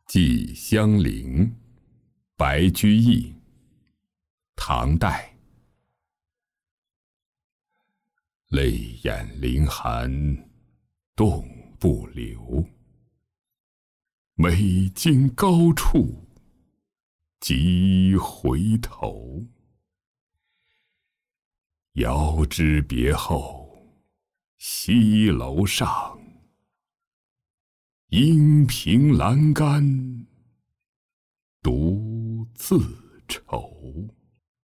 寄香菱，白居易，唐代。泪眼凌寒动不流，美经高处急回头。遥知别后西楼上，应凭栏杆独自愁。